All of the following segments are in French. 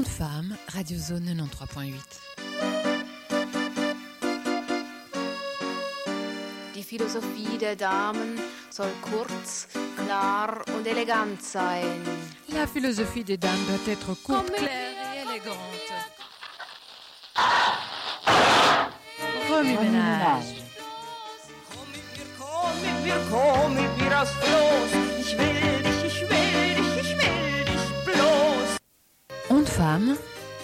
Ondes Femmes, Radio Zone 93.8. Die Philosophie der Damen soll kurz, klar und elegant sein. La philosophie des dames doit être courte, claire et élégante. Remue-ménage. Komm mit mir aufs Floß. Ich will dich, ich will dich, ich will dich bloß. Ondes Femmes.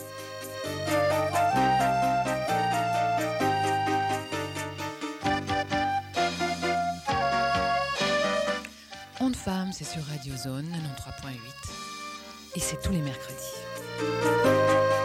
Ondes Femmes, c'est sur Radio Zone 93.8 et c'est tous les mercredis.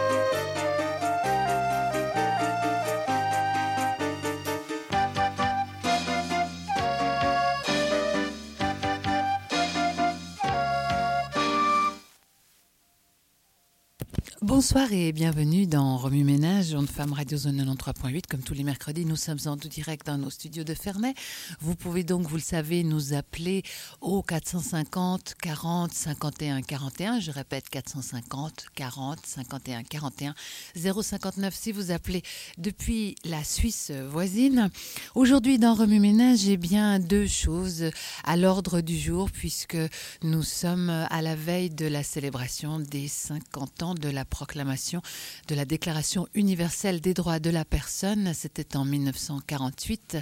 Bonsoir et bienvenue dans Remue Ménage, Ondes Femmes Radio Zone 93.8. Comme tous les mercredis, nous sommes en tout direct dans nos studios de Ferney. Vous pouvez donc, vous le savez, nous appeler au 450 40 51 41. Je répète, 450 40 51 41. 059 si vous appelez depuis la Suisse voisine. Aujourd'hui, dans Remue Ménage, eh bien, deux choses à l'ordre du jour puisque nous sommes à la veille de la célébration des 50 ans de la proclamation de la Déclaration universelle des droits de la personne. C'était en 1948,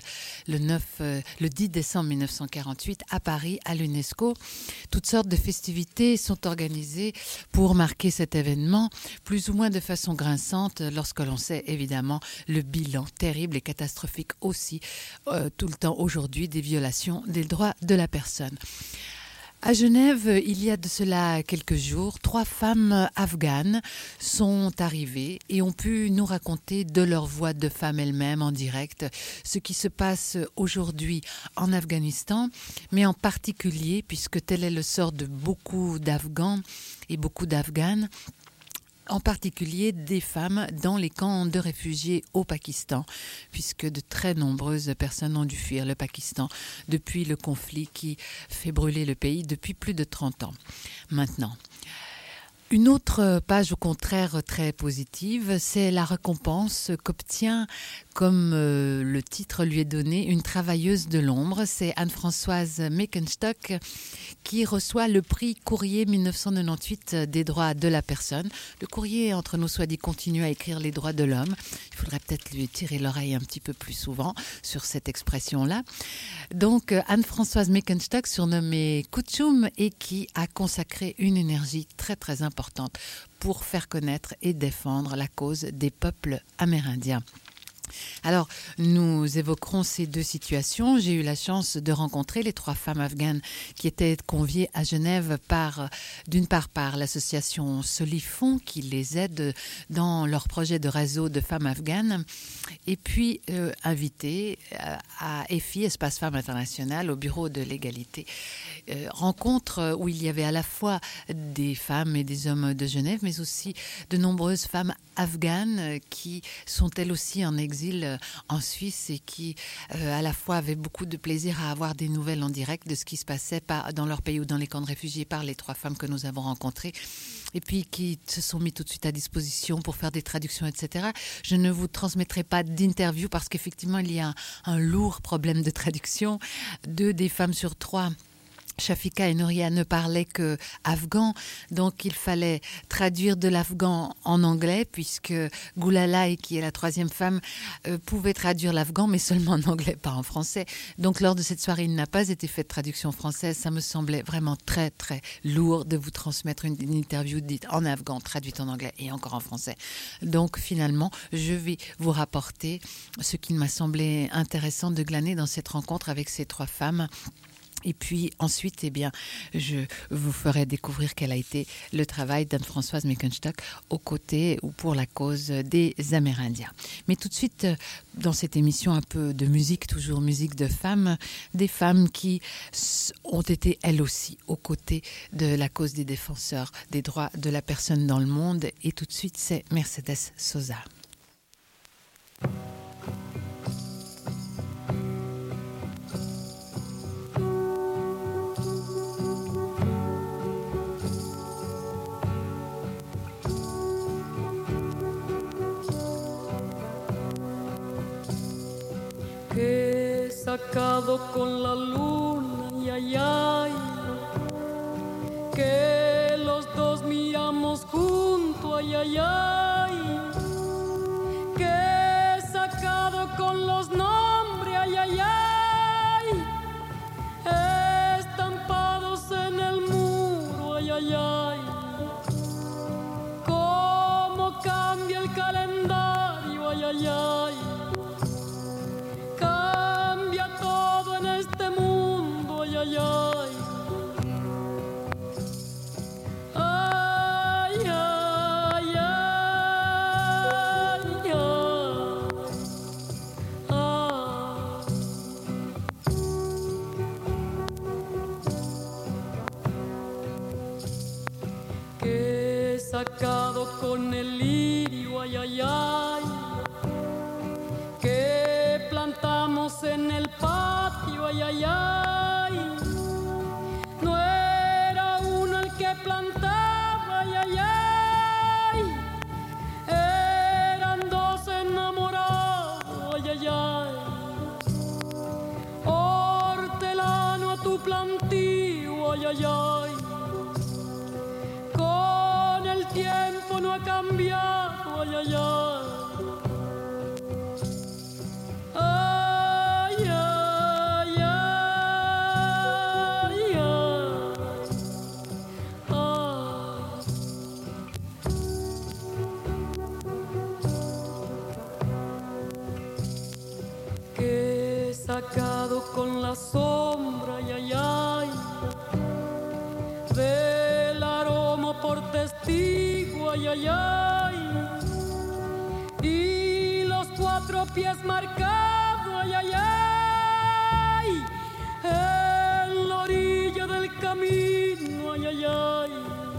le 10 décembre 1948, à Paris, à l'UNESCO. Toutes sortes de festivités sont organisées pour marquer cet événement, plus ou moins de façon grinçante, lorsque l'on sait évidemment le bilan terrible et catastrophique aussi, tout le temps aujourd'hui, des violations des droits de la personne. À Genève, il y a de cela quelques jours, 3 femmes afghanes sont arrivées et ont pu nous raconter de leur voix de femmes elles-mêmes en direct ce qui se passe aujourd'hui en Afghanistan, mais en particulier, puisque tel est le sort de beaucoup d'Afghans et beaucoup d'Afghanes, en particulier des femmes dans les camps de réfugiés au Pakistan, puisque de très nombreuses personnes ont dû fuir le Pakistan depuis le conflit qui fait brûler le pays depuis plus de 30 ans maintenant. Une autre page au contraire très positive, c'est la récompense qu'obtient, comme le titre lui est donné, une travailleuse de l'ombre. C'est Anne-Françoise Meckenstock qui reçoit le prix Courrier 1998 des droits de la personne. Le Courrier, entre nous soit dit, continue à écrire les droits de l'homme. Il faudrait peut-être lui tirer l'oreille un petit peu plus souvent sur cette expression-là. Donc Anne-Françoise Meckenstock, surnommée Kouchoum, et qui a consacré une énergie très très importante pour faire connaître et défendre la cause des peuples amérindiens. Alors, nous évoquerons ces deux situations. J'ai eu la chance de rencontrer les 3 femmes afghanes qui étaient conviées à Genève d'une part par l'association Solifon qui les aide dans leur projet de réseau de femmes afghanes et puis invitées à EFI, Espace Femmes International, au bureau de l'égalité. Rencontre où il y avait à la fois des femmes et des hommes de Genève, mais aussi de nombreuses femmes afghanes qui sont elles aussi en exil en Suisse et qui à la fois avaient beaucoup de plaisir à avoir des nouvelles en direct de ce qui se passait dans leur pays ou dans les camps de réfugiés par les 3 femmes que nous avons rencontrées et puis qui se sont mis tout de suite à disposition pour faire des traductions, etc. Je ne vous transmettrai pas d'interview parce qu'effectivement il y a un lourd problème de traduction. 2 des femmes sur 3, Shafika et Nouria, ne parlaient que afghan, donc il fallait traduire de l'afghan en anglais, puisque Goulalai, qui est la 3e femme, pouvait traduire l'afghan, mais seulement en anglais, pas en français. Donc lors de cette soirée, il n'a pas été fait de traduction française. Ça me semblait vraiment très très lourd de vous transmettre une interview dite en afghan, traduite en anglais et encore en français. Donc finalement, je vais vous rapporter ce qui m'a semblé intéressant de glaner dans cette rencontre avec ces 3 femmes. Et puis ensuite, eh bien, je vous ferai découvrir quel a été le travail d'Anne-Françoise Meckenstock aux côtés ou pour la cause des Amérindiens. Mais tout de suite, dans cette émission un peu de musique, toujours musique de femmes, des femmes qui ont été elles aussi aux côtés de la cause des défenseurs des droits de la personne dans le monde. Et tout de suite, c'est Mercedes Sosa. sacado con la luna, ay, ay, ay, que los dos miramos juntos, ay, ay, ay, que he sacado con los nombres, ay, ay, ay, estampados en el muro, ay, ay, ay, cómo cambia el calendario, ay, ay, ay. Ay, ay, ay, ay, ay. Que he sacado con el lirio, ay, ay, ay, que plantamos en el patio, ay, ay, ay. No era uno el que plantaba, ay, ay, ay. Eran dos enamorados, ay, ay, ay. Hortelano a tu plantío, ay, ay, ay. Con el tiempo no ha cambiado, ay, ay, ay. Sacado con la sombra, ay, ay, ay, del aroma por testigo, ay, ay, ay, y los 4 pies marcados, ay, ay, ay, en la orilla del camino, ay, ay, ay,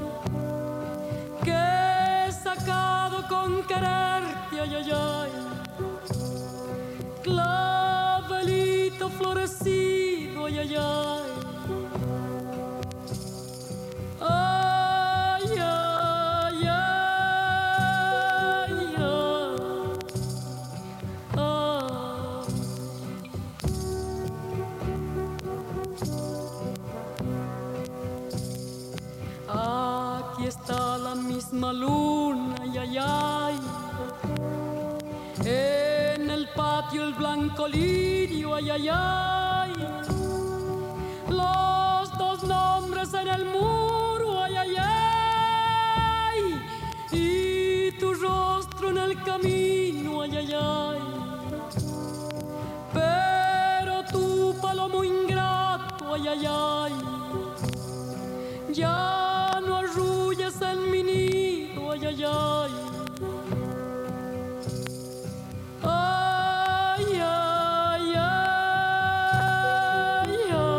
que he sacado con quererte, ay, ay, ay. Clavelito florecido, ay, ay, ay. Ay, ay, ay, ay. Aquí está la misma luna, ay, ay, ay. En el patio el blanco lirio, ay, ay, ay. Los dos nombres en el muro, ay, ay, ay. Y tu rostro en el camino, ay, ay, ay. Pero tu palomo ingrato, ay, ay, ay. Ya no arrulles en mi nido, ay, ay, ay. Ay, ay, ay,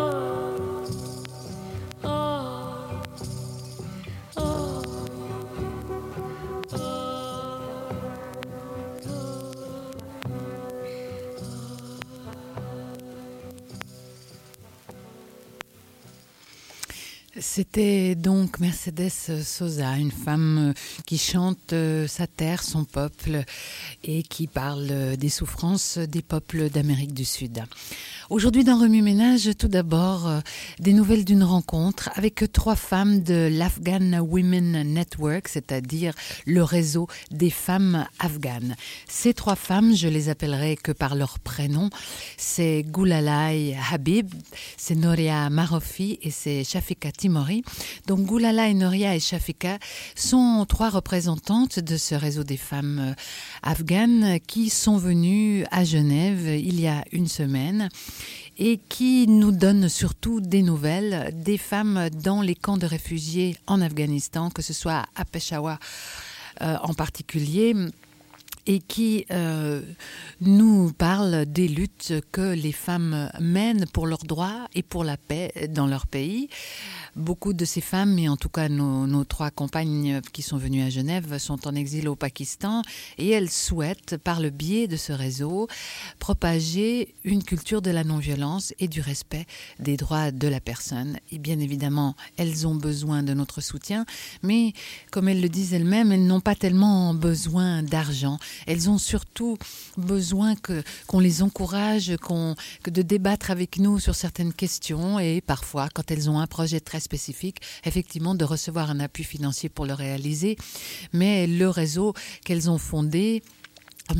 C'était donc Mercedes Sosa, une femme qui chante sa terre, son peuple et qui parle des souffrances des peuples d'Amérique du Sud. Aujourd'hui dans Remue Ménage, tout d'abord des nouvelles d'une rencontre avec 3 femmes de l'Afghan Women Network, c'est-à-dire le réseau des femmes afghanes. Ces 3 femmes, je les appellerai que par leur prénom, c'est Goulalai Habib, c'est Noria Marofi et c'est Shafika Timori. Donc Goulalai, Noria et Shafika sont 3 représentantes de ce réseau des femmes afghanes qui sont venues à Genève il y a une semaine et qui nous donnent surtout des nouvelles des femmes dans les camps de réfugiés en Afghanistan, que ce soit à Peshawar en particulier, et qui nous parle des luttes que les femmes mènent pour leurs droits et pour la paix dans leur pays. Beaucoup de ces femmes, mais en tout cas nos 3 compagnes qui sont venues à Genève, sont en exil au Pakistan et elles souhaitent, par le biais de ce réseau, propager une culture de la non-violence et du respect des droits de la personne. Et bien évidemment, elles ont besoin de notre soutien, mais comme elles le disent elles-mêmes, elles n'ont pas tellement besoin d'argent. Elles ont surtout besoin qu'on les encourage, que de débattre avec nous sur certaines questions et parfois, quand elles ont un projet très spécifique, effectivement de recevoir un appui financier pour le réaliser. Mais le réseau qu'elles ont fondé en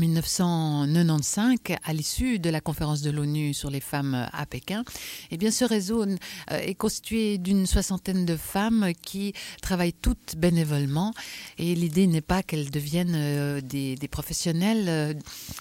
1995, à l'issue de la conférence de l'ONU sur les femmes à Pékin, eh bien, ce réseau est constitué d'une 60aine de femmes qui travaillent toutes bénévolement. Et l'idée n'est pas qu'elles deviennent des professionnels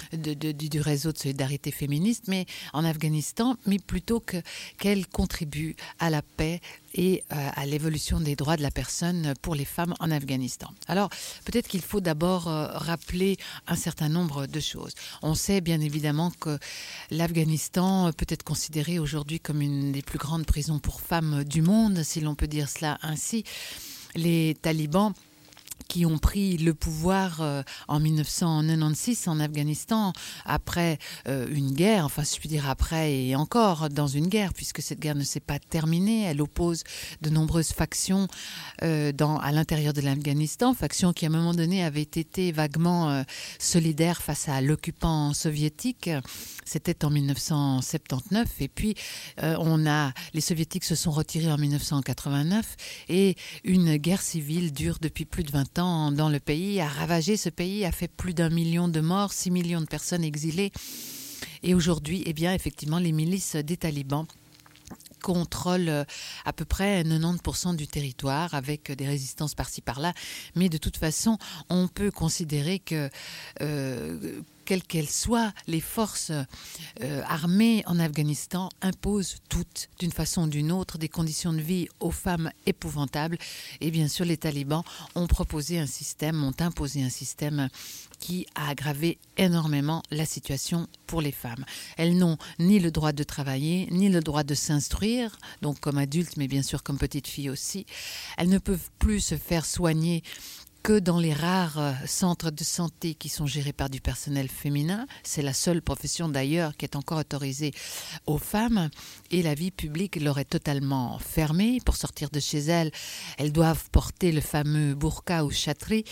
du réseau de solidarité féministe, mais en Afghanistan, mais plutôt qu'elles contribuent à la paix et à l'évolution des droits de la personne pour les femmes en Afghanistan. Alors, peut-être qu'il faut d'abord rappeler un certain nombre de choses. On sait bien évidemment que l'Afghanistan peut être considéré aujourd'hui comme une des plus grandes prisons pour femmes du monde, si l'on peut dire cela ainsi. Les talibans qui ont pris le pouvoir en 1996 en Afghanistan, après une guerre, enfin si je puis dire après et encore dans une guerre, puisque cette guerre ne s'est pas terminée. Elle oppose de nombreuses factions à l'intérieur de l'Afghanistan, factions qui à un moment donné avaient été vaguement solidaires face à l'occupant soviétique. C'était en 1979 et puis les soviétiques se sont retirés en 1989 et une guerre civile dure depuis plus de 20 ans dans le pays, a ravagé ce pays, a fait plus d'1 million de morts, 6 millions de personnes exilées. Et aujourd'hui, eh bien, effectivement, les milices des talibans contrôlent à peu près 90% du territoire avec des résistances par-ci par-là. Mais de toute façon, on peut considérer que quelles qu'elles soient, les forces armées en Afghanistan imposent toutes, d'une façon ou d'une autre, des conditions de vie aux femmes épouvantables. Et bien sûr, les talibans ont imposé un système qui a aggravé énormément la situation pour les femmes. Elles n'ont ni le droit de travailler, ni le droit de s'instruire, donc comme adultes, mais bien sûr comme petites filles aussi. Elles ne peuvent plus se faire soigner que dans les rares centres de santé qui sont gérés par du personnel féminin. C'est la seule profession d'ailleurs qui est encore autorisée aux femmes. Et la vie publique leur est totalement fermée. Pour sortir de chez elles, elles doivent porter le fameux burqa ou chatri,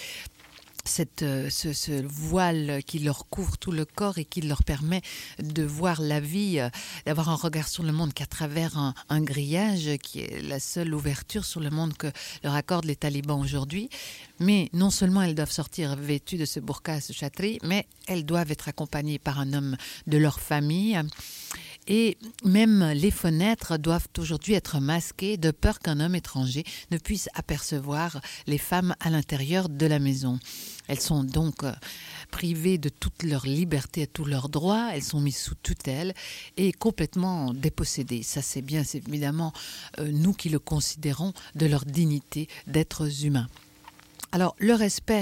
ce voile qui leur couvre tout le corps et qui leur permet de voir la vie, d'avoir un regard sur le monde qu'à travers un grillage qui est la seule ouverture sur le monde que leur accordent les talibans aujourd'hui. Mais non seulement elles doivent sortir vêtues de ce burqa, ce chatri, mais elles doivent être accompagnées par un homme de leur famille. Et même les fenêtres doivent aujourd'hui être masquées de peur qu'un homme étranger ne puisse apercevoir les femmes à l'intérieur de la maison. Elles sont donc privées de toute leur liberté et tous leurs droits. Elles sont mises sous tutelle et complètement dépossédées. Ça, c'est évidemment nous qui le considérons de leur dignité d'êtres humains. Alors, le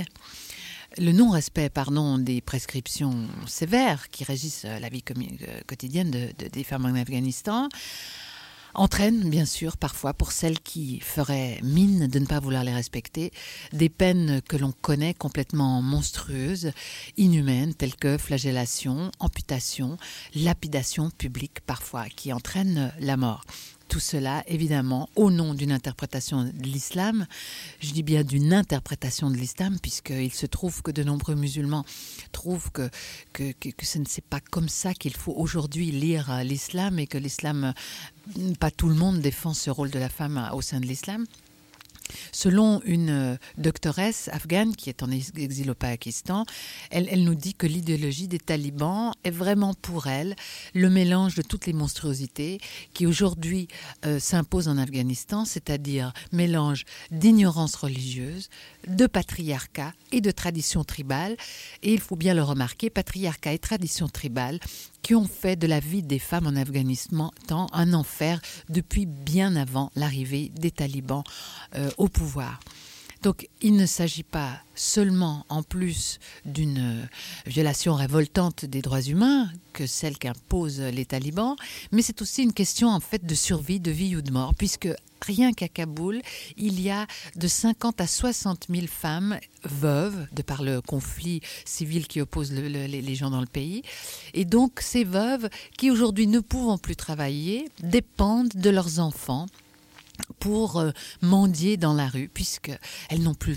non-respect des prescriptions sévères qui régissent la vie quotidienne des femmes en Afghanistan entraîne, bien sûr, parfois, pour celles qui feraient mine de ne pas vouloir les respecter, des peines que l'on connaît complètement monstrueuses, inhumaines, telles que flagellation, amputation, lapidation publique parfois, qui entraînent la mort. Tout cela, évidemment, au nom d'une interprétation de l'islam. Je dis bien d'une interprétation de l'islam, puisqu'il se trouve que de nombreux musulmans trouvent que ce n'est pas comme ça qu'il faut aujourd'hui lire l'islam et que l'islam, pas tout le monde défend ce rôle de la femme au sein de l'islam. Selon une doctoresse afghane qui est en exil au Pakistan, elle nous dit que l'idéologie des talibans est vraiment pour elle le mélange de toutes les monstruosités qui aujourd'hui s'imposent en Afghanistan, c'est-à-dire mélange d'ignorance religieuse, de patriarcat et de tradition tribale. Et il faut bien le remarquer, patriarcat et tradition tribale qui ont fait de la vie des femmes en Afghanistan un enfer depuis bien avant l'arrivée des talibans au pouvoir. Donc il ne s'agit pas seulement, en plus d'une violation révoltante des droits humains que celle qu'imposent les talibans, mais c'est aussi une question en fait de survie, de vie ou de mort, puisque rien qu'à Kaboul, il y a de 50 à 60 000 femmes veuves, de par le conflit civil qui oppose les gens dans le pays. Et donc ces veuves, qui aujourd'hui ne pouvant plus travailler, dépendent de leurs enfants pour mendier dans la rue, puisqu'elles n'ont plus le droit,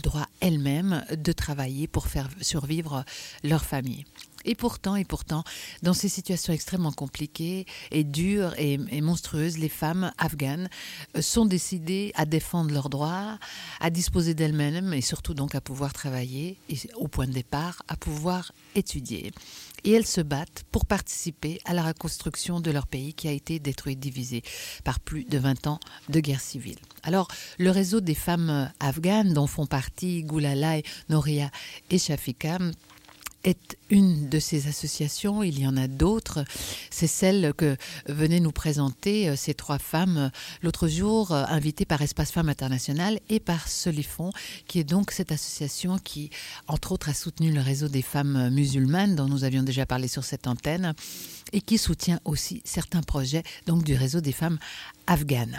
elles-mêmes de travailler pour faire survivre leur famille. Et pourtant, dans ces situations extrêmement compliquées et dures et monstrueuses, les femmes afghanes sont décidées à défendre leurs droits, à disposer d'elles-mêmes et surtout donc à pouvoir travailler et au point de départ, à pouvoir étudier. Et elles se battent pour participer à la reconstruction de leur pays qui a été détruit, divisé par plus de 20 ans de guerre civile. Alors, le réseau des femmes afghanes dont font partie Gulalai, Noria et Shafika est une de ces associations. Il y en a d'autres. C'est celle que venaient nous présenter ces 3 femmes l'autre jour, invitées par Espace Femmes International et par Solifon, qui est donc cette association qui, entre autres, a soutenu le réseau des femmes musulmanes, dont nous avions déjà parlé sur cette antenne, et qui soutient aussi certains projets donc, du réseau des femmes afghanes.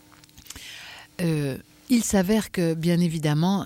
Il s'avère que, bien évidemment,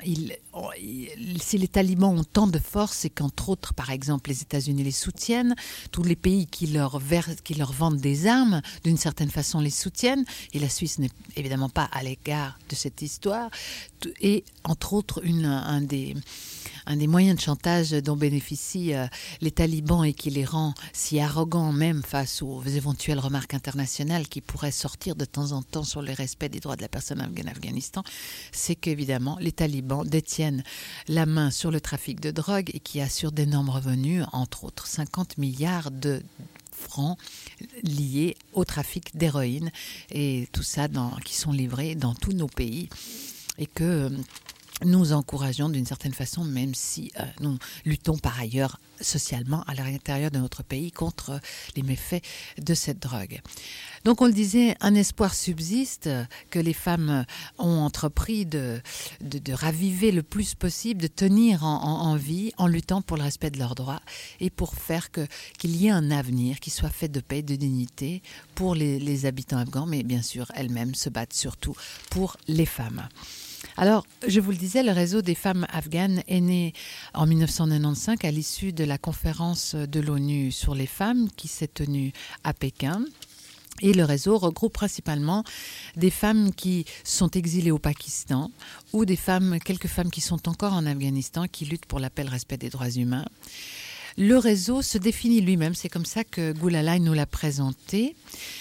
si les talibans ont tant de force et qu'entre autres, par exemple, les États-Unis les soutiennent, tous les pays qui leur vendent des armes, d'une certaine façon, les soutiennent, et la Suisse n'est évidemment pas à l'égard de cette histoire, et entre autres, un des moyens de chantage dont bénéficient les talibans et qui les rend si arrogants même face aux éventuelles remarques internationales qui pourraient sortir de temps en temps sur le respect des droits de la personne en Afghanistan, c'est qu'évidemment les talibans détiennent la main sur le trafic de drogue et qui assurent d'énormes revenus, entre autres 50 milliards de francs liés au trafic d'héroïne et tout ça qui sont livrés dans tous nos pays et que nous encourageons d'une certaine façon, même si nous luttons par ailleurs socialement à l'intérieur de notre pays contre les méfaits de cette drogue. Donc on le disait, un espoir subsiste que les femmes ont entrepris de raviver le plus possible, de tenir en vie en luttant pour le respect de leurs droits et pour faire qu'il y ait un avenir qui soit fait de paix et de dignité pour les habitants afghans, mais bien sûr elles-mêmes se battent surtout pour les femmes. Alors, je vous le disais, le réseau des femmes afghanes est né en 1995 à l'issue de la conférence de l'ONU sur les femmes qui s'est tenue à Pékin. Et le réseau regroupe principalement des femmes qui sont exilées au Pakistan ou quelques femmes qui sont encore en Afghanistan qui luttent pour la paix et le respect des droits humains. Le réseau se définit lui-même, c'est comme ça que Gulalai nous l'a présenté.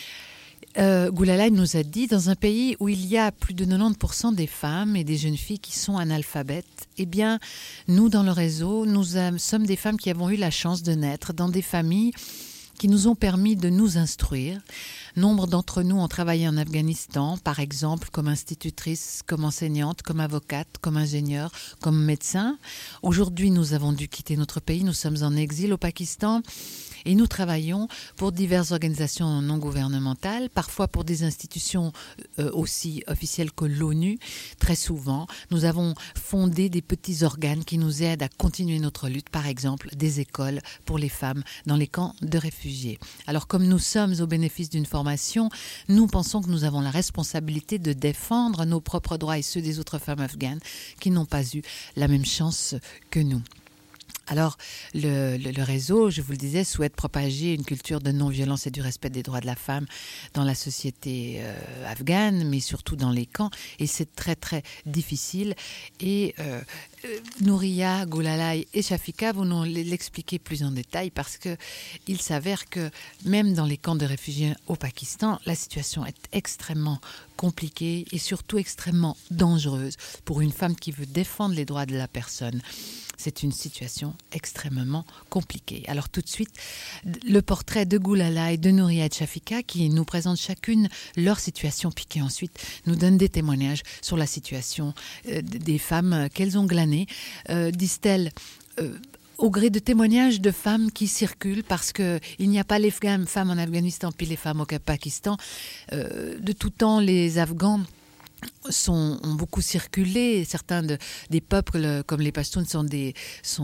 Gulalai nous a dit, dans un pays où il y a plus de 90% des femmes et des jeunes filles qui sont analphabètes, eh bien, nous, dans le réseau, nous sommes des femmes qui avons eu la chance de naître dans des familles qui nous ont permis de nous instruire. Nombre d'entre nous ont travaillé en Afghanistan, par exemple, comme institutrice, comme enseignante, comme avocate, comme ingénieure, comme médecin. Aujourd'hui, nous avons dû quitter notre pays. Nous sommes en exil au Pakistan. Et nous travaillons pour diverses organisations non gouvernementales, parfois pour des institutions aussi officielles que l'ONU. Très souvent, nous avons fondé des petits organes qui nous aident à continuer notre lutte, par exemple des écoles pour les femmes dans les camps de réfugiés. Alors comme nous sommes au bénéfice d'une formation, nous pensons que nous avons la responsabilité de défendre nos propres droits et ceux des autres femmes afghanes qui n'ont pas eu la même chance que nous. Alors, le réseau, je vous le disais, souhaite propager une culture de non-violence et du respect des droits de la femme dans la société afghane, mais surtout dans les camps. Et c'est très, très difficile. Et Nouria, Gulalai et Shafika vont nous l'expliquer plus en détail parce qu'il s'avère que même dans les camps de réfugiés au Pakistan, la situation est extrêmement compliquée et surtout extrêmement dangereuse pour une femme qui veut défendre les droits de la personne. C'est une situation extrêmement compliquée. Alors tout de suite, le portrait de Gulalai, de Nouria et de Shafika qui nous présentent chacune leur situation, puis qui ensuite nous donnent des témoignages sur la situation des femmes qu'elles ont glanées, disent-elles, au gré de témoignages de femmes qui circulent, parce qu'il n'y a pas les femmes en Afghanistan puis les femmes au Pakistan. De tout temps, les Afghans ont beaucoup circulé. Certains des peuples comme les Pashtuns sont des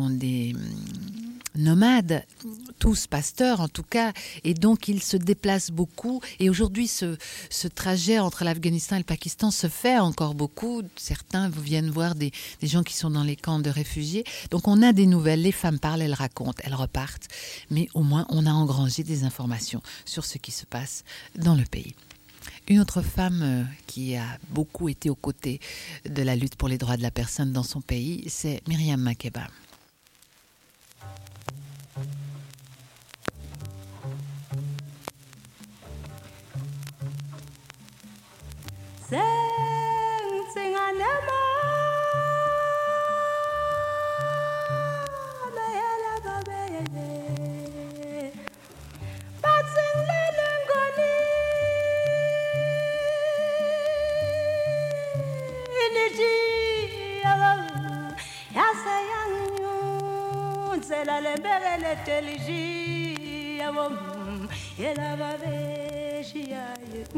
nomades, tous pasteurs en tout cas, et donc ils se déplacent beaucoup. Et aujourd'hui, ce trajet entre l'Afghanistan et le Pakistan se fait encore beaucoup. Certains viennent voir des gens qui sont dans les camps de réfugiés. Donc on a des nouvelles, les femmes parlent, elles racontent, elles repartent, mais au moins on a engrangé des informations sur ce qui se passe dans le pays. Une autre femme qui a beaucoup été aux côtés de la lutte pour les droits de la personne dans son pays, c'est Myriam Makeba. La lebere le teliji awom yela babe shia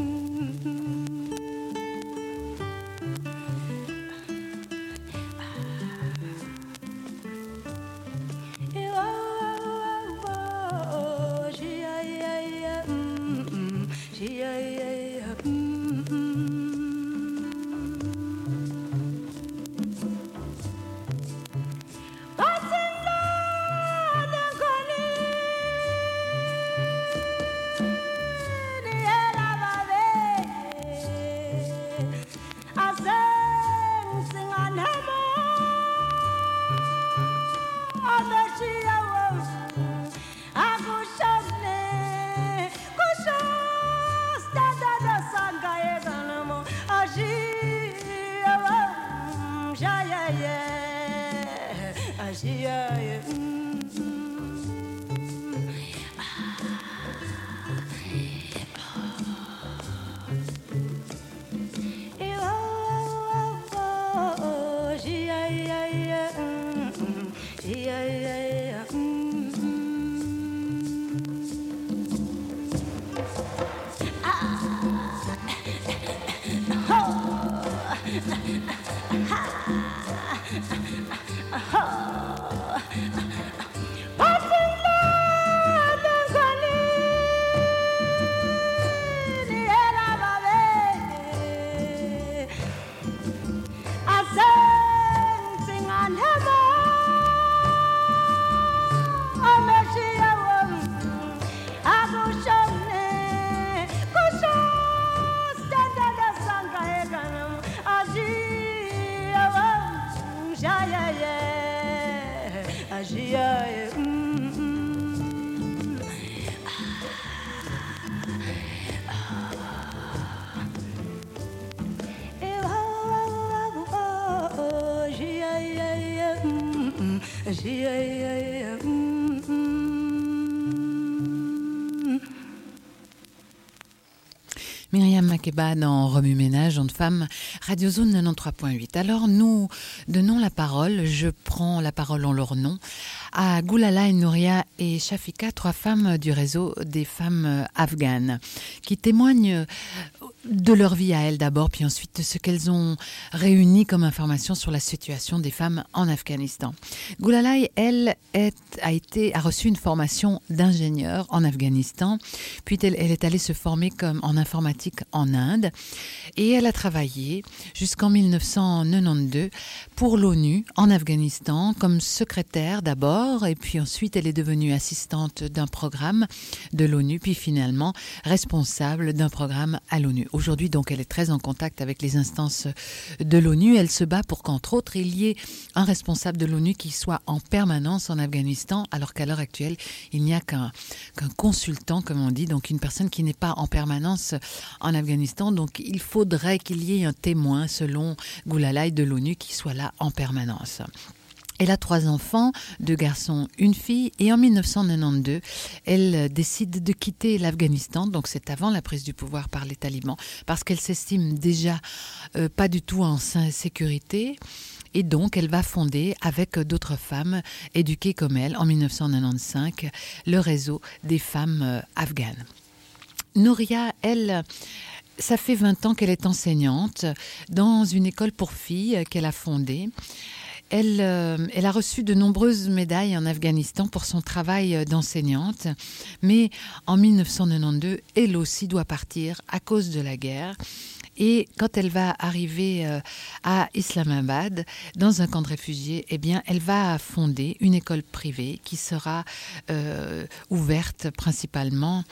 Myriam Makeba dans Remue Ménage, Ondes Femmes, Radio Zone 93.8. Alors nous donnons la parole, je prends la parole en leur nom, à Goulalai, Nouria et Shafika, 3 femmes du réseau des femmes afghanes, qui témoignent de leur vie à elles d'abord, puis ensuite de ce qu'elles ont réuni comme information sur la situation des femmes en Afghanistan. Goulalai, elle, a reçu une formation d'ingénieur en Afghanistan, puis elle est allée se former en informatique en Inde, et elle a travaillé jusqu'en 1992 pour l'ONU en Afghanistan comme secrétaire d'abord, et puis ensuite elle est devenue assistante d'un programme de l'ONU, puis finalement responsable d'un programme à l'ONU. Aujourd'hui, donc, elle est très en contact avec les instances de l'ONU. Elle se bat pour qu'entre autres, il y ait un responsable de l'ONU qui soit en permanence en Afghanistan, alors qu'à l'heure actuelle, il n'y a qu'un consultant, comme on dit, donc une personne qui n'est pas en permanence en Afghanistan. Donc, il faudrait qu'il y ait un témoin, selon Goulalai, de l'ONU qui soit là en permanence. Elle a 3 enfants, 2 garçons, 1 fille, et en 1992, elle décide de quitter l'Afghanistan, donc c'est avant la prise du pouvoir par les talibans, parce qu'elle s'estime déjà pas du tout en sécurité, et donc elle va fonder, avec d'autres femmes éduquées comme elle, en 1995, le réseau des femmes afghanes. Nouria, elle... Ça fait 20 ans qu'elle est enseignante dans une école pour filles qu'elle a fondée. Elle a reçu de nombreuses médailles en Afghanistan pour son travail d'enseignante, mais en 1992, elle aussi doit partir à cause de la guerre. Et quand elle va arriver à Islamabad, dans un camp de réfugiés, eh bien, elle va fonder une école privée qui sera ouverte principalement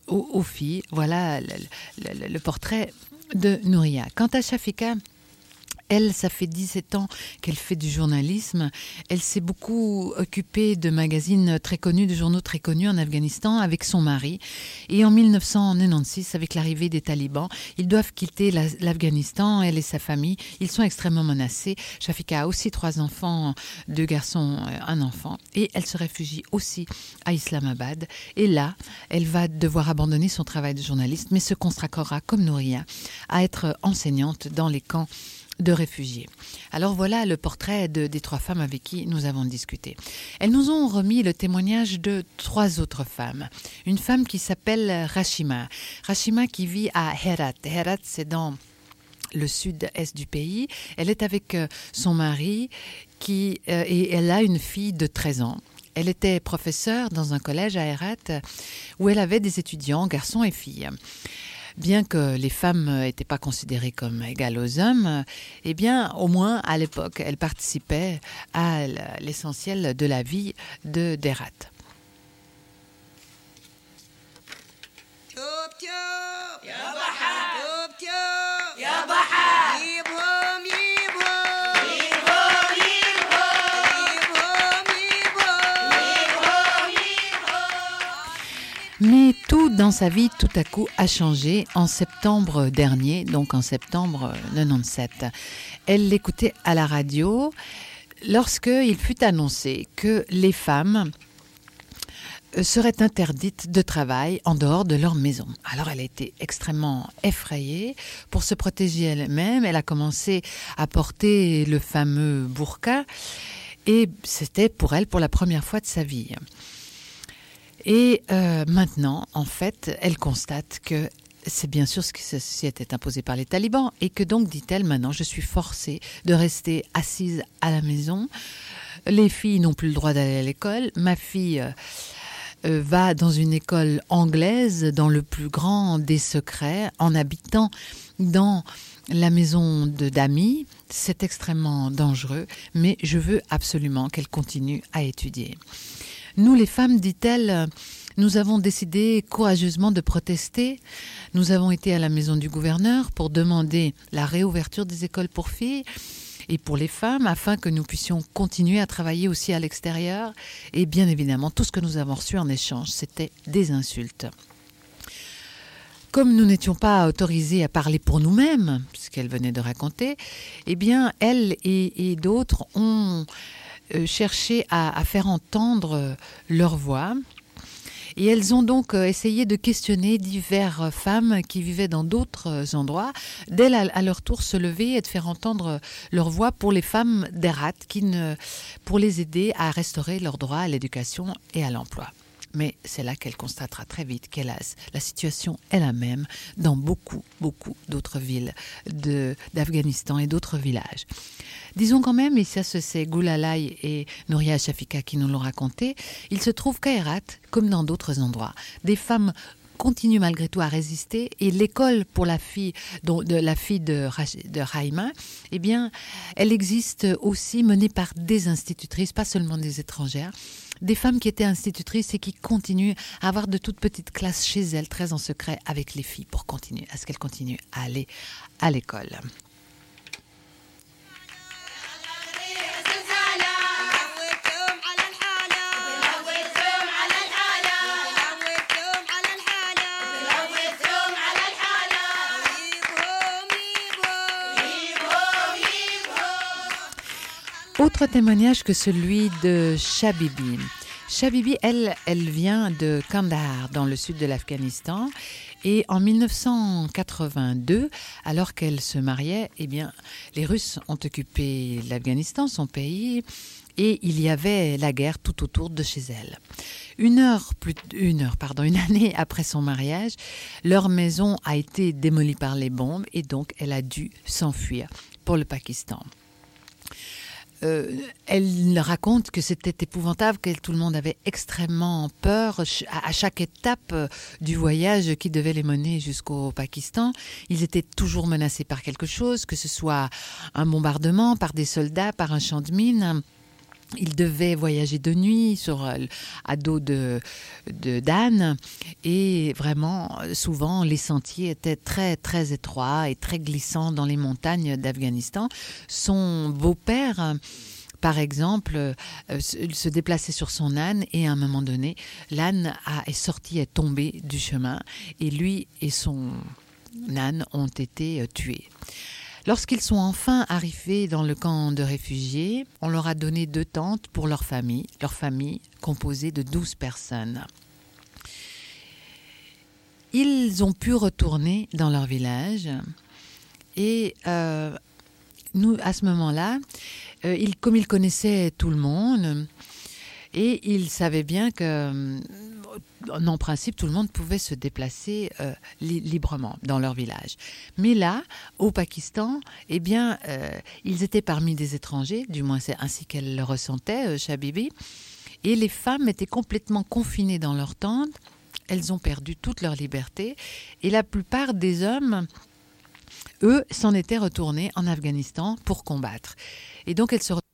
aux filles. Voilà le portrait de Nouria. Quant à Shafika, elle, ça fait 17 ans qu'elle fait du journalisme. Elle s'est beaucoup occupée de magazines très connus, de journaux très connus en Afghanistan avec son mari. Et en 1996, avec l'arrivée des talibans, ils doivent quitter l'Afghanistan, elle et sa famille. Ils sont extrêmement menacés. Shafika a aussi 3 enfants, 2 garçons, 1 enfant. Et elle se réfugie aussi à Islamabad. Et là, elle va devoir abandonner son travail de journaliste, mais se consacrera, comme Nouria, à être enseignante dans les camps de réfugiés. Alors voilà le portrait des 3 femmes avec qui nous avons discuté. Elles nous ont remis le témoignage de 3 autres femmes. Une femme qui s'appelle Rashima. Rashima qui vit à Herat. Herat, c'est dans le sud-est du pays. Elle est avec son mari et elle a une fille de 13 ans. Elle était professeure dans un collège à Herat où elle avait des étudiants, garçons et filles. Bien que les femmes n'étaient pas considérées comme égales aux hommes, eh bien, au moins, à l'époque, elles participaient à l'essentiel de la vie d'Herat. Mais tout dans sa vie, tout à coup, a changé en septembre dernier, donc en septembre 97. Elle l'écoutait à la radio lorsqu'il fut annoncé que les femmes seraient interdites de travail en dehors de leur maison. Alors elle a été extrêmement effrayée. Pour se protéger elle-même, elle a commencé à porter le fameux burqa et c'était pour elle pour la première fois de sa vie. Et maintenant, en fait, elle constate que c'est bien sûr ce qui était imposé par les talibans et que donc, dit-elle, maintenant, je suis forcée de rester assise à la maison. Les filles n'ont plus le droit d'aller à l'école. Ma fille va dans une école anglaise dans le plus grand des secrets en habitant dans la maison d'amis. C'est extrêmement dangereux, mais je veux absolument qu'elle continue à étudier. Nous, les femmes, dit-elle, nous avons décidé courageusement de protester. Nous avons été à la maison du gouverneur pour demander la réouverture des écoles pour filles et pour les femmes afin que nous puissions continuer à travailler aussi à l'extérieur. Et bien évidemment, tout ce que nous avons reçu en échange, c'était des insultes. Comme nous n'étions pas autorisés à parler pour nous-mêmes, ce qu'elle venait de raconter, eh bien, elle et d'autres ont chercher à faire entendre leur voix. Et elles ont donc essayé de questionner diverses femmes qui vivaient dans d'autres endroits, d'elles à leur tour se lever et de faire entendre leur voix pour les femmes d'Herat, pour les aider à restaurer leurs droits à l'éducation et à l'emploi. Mais c'est là qu'elle constatera très vite qu'hélas, la situation est la même dans beaucoup d'autres villes d'Afghanistan et d'autres villages. Disons quand même, et ça c'est Goulalai et Nouria Shafika qui nous l'ont raconté, il se trouve qu'à Herat, comme dans d'autres endroits, des femmes continuent malgré tout à résister et l'école pour la fille de Raïma, eh bien, elle existe aussi menée par des institutrices, pas seulement des étrangères, des femmes qui étaient institutrices et qui continuent à avoir de toutes petites classes chez elles, très en secret avec les filles, pour continuer, à ce qu'elles continuent à aller à l'école. Autre témoignage que celui de Shabibi. Shabibi, elle vient de Kandahar, dans le sud de l'Afghanistan. Et en 1982, alors qu'elle se mariait, eh bien, les Russes ont occupé l'Afghanistan, son pays, et il y avait la guerre tout autour de chez elle. Une année après son mariage, leur maison a été démolie par les bombes et donc elle a dû s'enfuir pour le Pakistan. Elle raconte que c'était épouvantable, que tout le monde avait extrêmement peur à chaque étape du voyage qui devait les mener jusqu'au Pakistan. Ils étaient toujours menacés par quelque chose, que ce soit un bombardement, par des soldats, par un champ de mines. Ils devaient voyager de nuit à dos d'âne et vraiment, souvent, les sentiers étaient très, très étroits et très glissants dans les montagnes d'Afghanistan. Son beau-père, par exemple, se déplaçait sur son âne et à un moment donné, l'âne est tombé du chemin et lui et son âne ont été tués. Lorsqu'ils sont enfin arrivés dans le camp de réfugiés, on leur a donné 2 tentes pour leur famille composée de 12 personnes. Ils ont pu retourner dans leur village et nous, à ce moment-là, comme ils connaissaient tout le monde et ils savaient bien que, en principe, tout le monde pouvait se déplacer librement dans leur village. Mais là, au Pakistan, ils étaient parmi des étrangers, du moins c'est ainsi qu'elle le ressentait, Shabibi, et les femmes étaient complètement confinées dans leur tente. Elles ont perdu toute leur liberté et la plupart des hommes, eux, s'en étaient retournés en Afghanistan pour combattre. Et donc, elles se